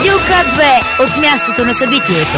Радио К2 от мястото на събитието.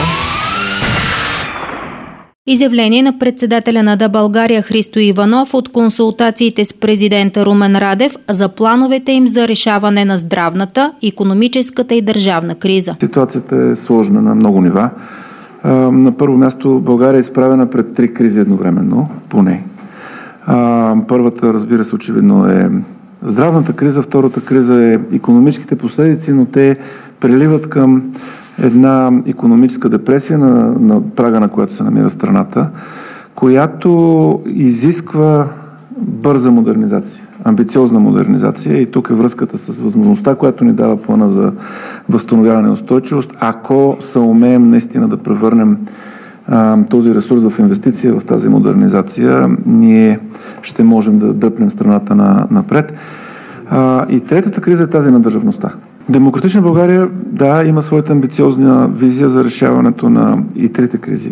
Изявление на председателя на България Христо Иванов от консултациите с президента Румен Радев за плановете им за решаване на здравната, икономическата и държавна криза. Ситуацията е сложна на много нива. На първо място България е изправена пред 3 кризи едновременно, поне. Първата, разбира се, очевидно е здравната криза, втората криза е икономическите последици, но те преливат към една икономическа депресия на прага, на която се намира страната, която изисква бърза модернизация, амбициозна модернизация, и тук е връзката с възможността, която ни дава плана за възстановяване и устойчивост. Ако съумеем наистина да превърнем този ресурс в инвестиция в тази модернизация, ние ще можем да дръпнем страната напред. И третата криза е тази на държавността. Демократична България, да, има своята амбициозна визия за решаването на и трите кризи.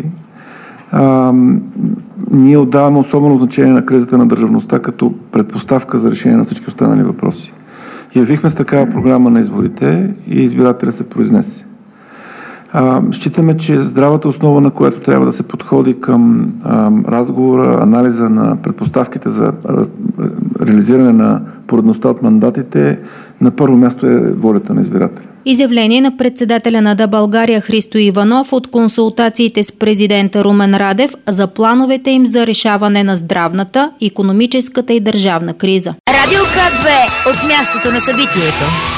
Ние отдаваме особено значение на кризата на държавността като предпоставка за решение на всички останали въпроси. Явихме с такава програма на изборите и избирателя се произнесе. Считаме, че здравата основа, на която трябва да се подходи към разговора, анализа на предпоставките за реализиране на поредността от мандатите, на първо място е волята на избирателя. Изявление на председателя на България Христо Иванов от консултациите с президента Румен Радев за плановете им за решаване на здравната, икономическата и държавна криза. Радио К2 от мястото на събитието.